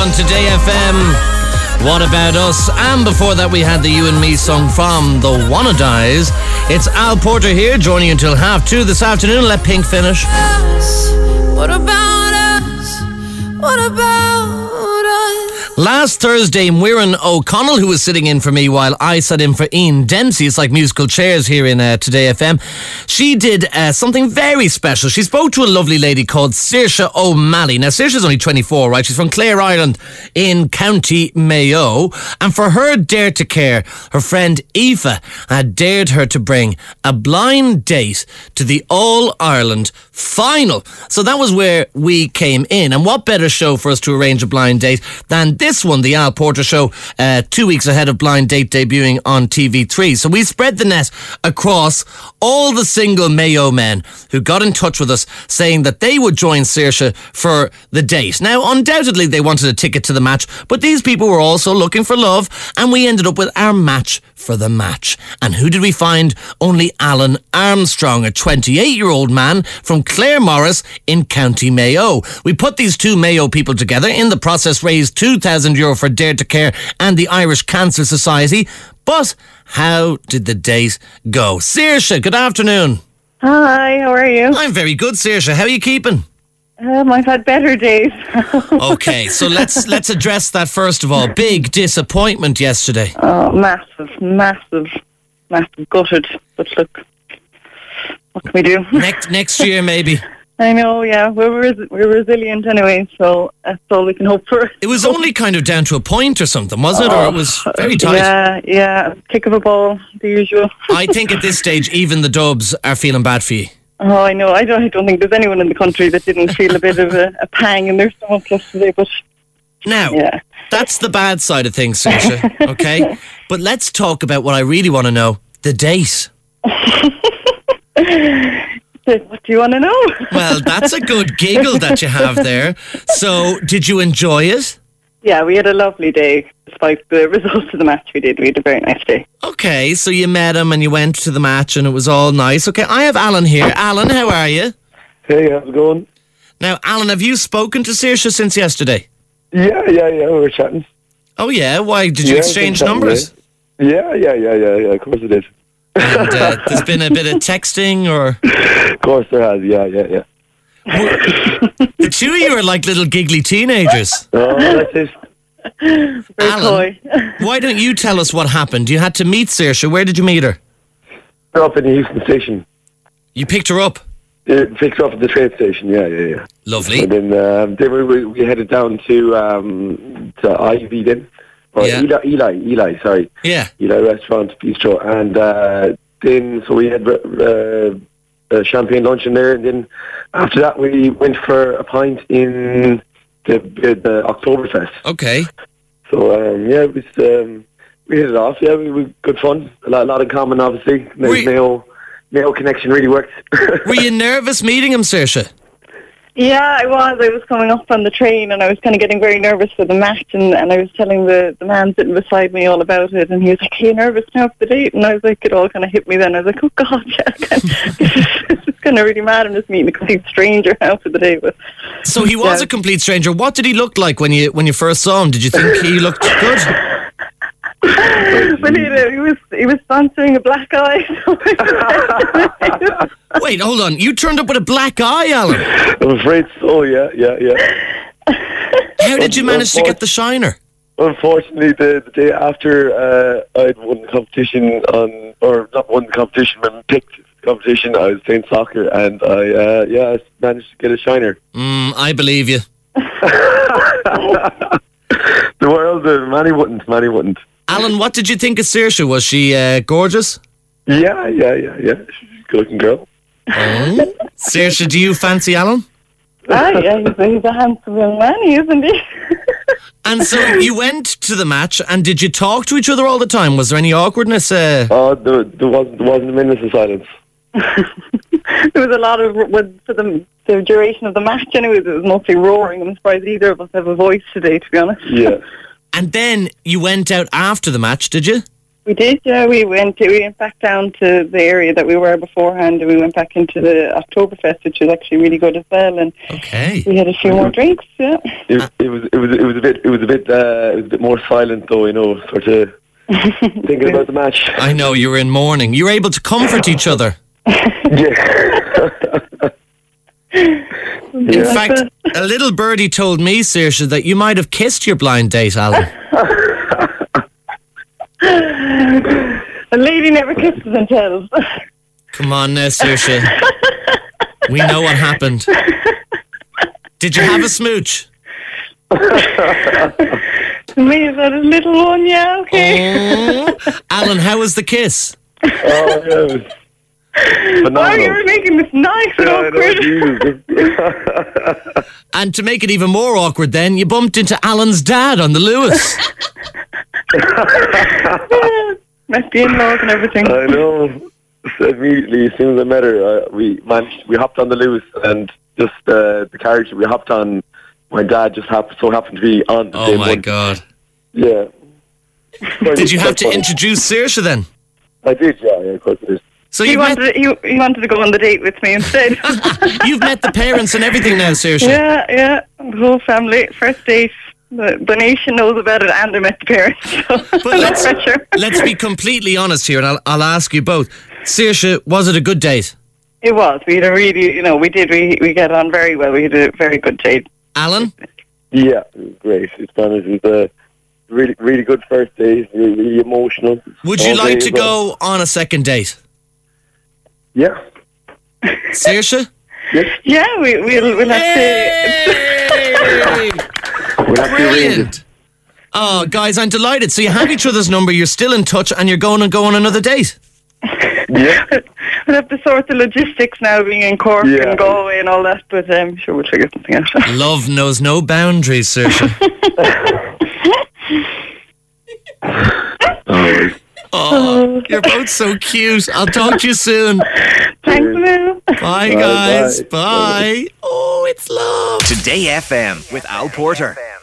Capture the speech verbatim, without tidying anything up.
on Today F M. What About Us? And before that we had the You and Me song from the Wannadies. It's Al Porter here, joining you until half two this afternoon. Let Pink finish. What about us? What about us? Last Thursday, Muireann O'Connell, who was sitting in for me while I sat in for Ian Dempsey, it's like musical chairs here in uh, Today F M, she did uh, something very special. She spoke to a lovely lady called Saoirse O'Malley. Now, Saoirse's only twenty-four, right? She's from Clare, Ireland, in County Mayo. And for her Dare to Care, her friend Aoife had dared her to bring a blind date to the All-Ireland final. So that was where we came in. And what better show for us to arrange a blind date than this one, the Al Porter Show, uh, two weeks ahead of Blind Date debuting on T V three. So we spread the net across all the single Mayo men who got in touch with us saying that they would join Saoirse for the date. Now, undoubtedly, they wanted a ticket to the match, but these people were also looking for love, and we ended up with our match for the match. And who did we find? Only Alan Armstrong, a twenty-eight-year-old man from Claremorris in County Mayo. We put these two Mayo people together. In the process, raised two thousand euro for Dare to Care and the Irish Cancer Society. But how did the date go? Saoirse, good afternoon. Hi, how are you? I'm very good, Saoirse. How are you keeping? Um, I've had better days. Okay, so let's let's address that first of all. Big disappointment yesterday. Oh, massive, massive, massive gutted. But look, what can we do? Next next year, maybe. I know, yeah. We're, res- we're resilient anyway, so that's all we can hope for. It was only kind of down to a point or something, was it? Or it was very tight? Yeah, yeah. Kick of a ball, the usual. I think at this stage, even the Dubs are feeling bad for you. Oh, I know. I don't, I don't think there's anyone in the country that didn't feel a bit of a, a pang in their stomach yesterday, but... Now, yeah. That's the bad side of things, Saoirse, okay? But let's talk about what I really want to know, the date. What do you want to know? Well, that's a good giggle that you have there. So, did you enjoy it? Yeah, we had a lovely day. Despite the results of the match we did, we had a very nice day. Okay, so you met him and you went to the match and it was all nice. Okay, I have Alan here. Alan, how are you? Hey, how's it going? Now, Alan, have you spoken to Saoirse since yesterday? Yeah, yeah, yeah, we were chatting. Oh, yeah? Why? Did you Yeah, exchange we've been numbers? chatting, Yeah, yeah, yeah, yeah, yeah, of course it did. And uh, there's been a bit of texting, or... Of course there has, yeah, yeah, yeah. The two of you are like little giggly teenagers. Oh, that's it. Very Alan, coy. why don't you tell us what happened? You had to meet Saoirse. Where did you meet her? We're up in the Houston station. You picked her up? Uh, picked her up at the train station, yeah, yeah, yeah. Lovely. And then, um, then we, we, we headed down to, um, to Ivy then. Or Yeah. Eli, Eli, Eli, sorry. Yeah. Eli Restaurant, Bistro. And uh, then, so we had uh, a champagne lunch in there. And then after that, we went for a pint in the, the Oktoberfest. Okay. So, um, yeah, it was, um, we hit it off. Yeah, we were good fun. A lot, a lot in common, obviously. Were Nice you- Mayo, Mayo connection really worked. Were you nervous meeting him, Saoirse? Yeah, I was. I was coming up on the train and I was kind of getting very nervous for the match, and, and I was telling the, the man sitting beside me all about it, and he was like, "Are you nervous now for the date?" And I was like, it all kind of hit me then. I was like, oh God, yeah, this is, this is kind of really mad. I'm just meeting a complete stranger now for the day. But So he was Yeah. a complete stranger. What did he look like when you when you first saw him? Did you think he looked good? Well, you know, he was he was sponsoring a black eye. Wait, hold on. You turned up with a black eye, Alan. I'm afraid so, yeah, yeah, yeah. How did you manage to get the shiner? Unfortunately, the, the day after uh, I'd won the competition on, or not won the competition, but picked the competition, I was playing soccer, and I, uh, yeah, I managed to get a shiner. Mm, I believe you. The world, uh, Manny wouldn't, Manny wouldn't. Alan, what did you think of Saoirse? Was she uh, gorgeous? Yeah, yeah, yeah, yeah. She's a good-looking girl. Oh. Saoirse, do you fancy Alan? Ah, yeah, he's a, he's a handsome young man, isn't he? And so you went to the match, and did you talk to each other all the time? Was there any awkwardness? Uh... Oh, there, there wasn't, there wasn't a minute of silence. There was a lot of, with, for the, the duration of the match anyway, it was mostly roaring. I'm surprised either of us have a voice today, to be honest. Yeah. And then you went out after the match, did you? We did, yeah. We went we went back down to the area that we were beforehand, and we went back into the Oktoberfest, which was actually really good as well. And Okay. we had a few more drinks. Yeah. It, it was it was it was a bit it was a bit uh, it was a bit more silent though, you know, sort of thinking about the match. I know, you were in mourning. You were able to comfort each other. Yeah. In Yeah. fact, a little birdie told me, Saoirse, that you might have kissed your blind date, Alan. A lady never kisses and tells. Come on now, Saoirse. We know what happened. Did you have a smooch? Me, is that a little one? Yeah, okay. Oh. Alan, how was the kiss? Oh, yeah, it was phenomenal. Oh, you were making this nice and Yeah, I know, awkward. Jesus. And to make it even more awkward then, you bumped into Alan's dad on the Lewis. Met the in-laws and everything. I know. So immediately, as soon as I met her, uh, we managed. We hopped on the Lewis, and just uh, the carriage that we hopped on, my dad just happened, so happened to be on the Oh same my one. God. Yeah. Did you have to Quite funny. introduce Saoirse then? I did, yeah, yeah, of course it is. So He you've met, wanted, he, he wanted to go on the date with me instead. you've met the parents and everything now, Saoirse. Yeah, yeah. The whole family. First date. The, the nation knows about it, and I met the parents. So But no let's, pressure. let's be completely honest here, and I'll, I'll ask you both. Saoirse, was it a good date? It was. We had a really, you know, we did. We we get on very well. We had a very good date. Alan? Yeah, it was great. It's fun. It was a really, really good first date. Really, really emotional. Would you All like day to as well. go on a second date? Yeah. Saoirse? Yes. Yeah, we we'll we'll have to. Yay! We'll have to arrange it. Brilliant. Oh, guys, I'm delighted. So you have each other's number, you're still in touch, and you're going to go on another date. Yeah. We'll have to sort the logistics now, being in Cork Yeah. and Galway and all that. But um, sure, we'll figure something out. Love knows no boundaries, Saoirse. Oh, Oh, you're both so cute. I'll talk to you soon. Thanks, Lou. Bye, Bye, guys. bye. Bye. Oh, it's love. Today F M with Al Porter.